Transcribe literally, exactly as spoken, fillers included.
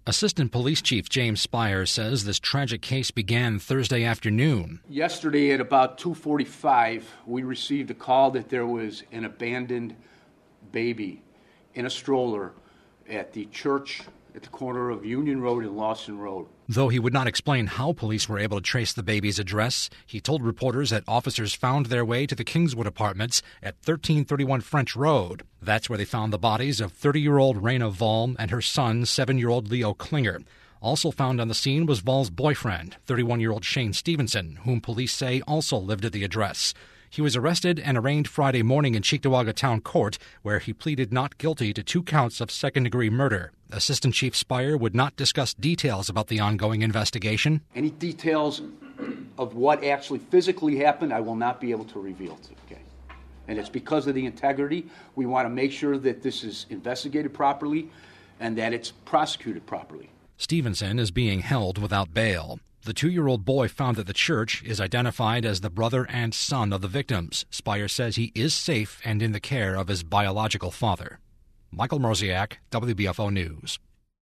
Assistant Police Chief James Spire says this tragic case began Thursday afternoon. Yesterday at about two forty-five, we received a call that there was an abandoned baby in a stroller at the church at the corner of Union Road and Lawson Road. Though he would not explain how police were able to trace the baby's address, he told reporters that officers found their way to the Kingswood Apartments at thirteen thirty-one French Road. That's where they found the bodies of thirty-year-old Raina Vall and her son, seven-year-old Leo Klinger. Also found on the scene was Vall's boyfriend, thirty-one-year-old Shane Stevenson, whom police say also lived at the address. He was arrested and arraigned Friday morning in Cheektowaga Town Court, where he pleaded not guilty to two counts of second-degree murder. Assistant Chief Spire would not discuss details about the ongoing investigation. Any details of what actually physically happened, I will not be able to reveal. Okay, and it's because of the integrity. We want to make sure that this is investigated properly and that it's prosecuted properly. Stevenson is being held without bail. The two-year-old boy found at the church is identified as the brother and son of the victims. Spire says he is safe and in the care of his biological father. Michael Mroziak, W B F O News.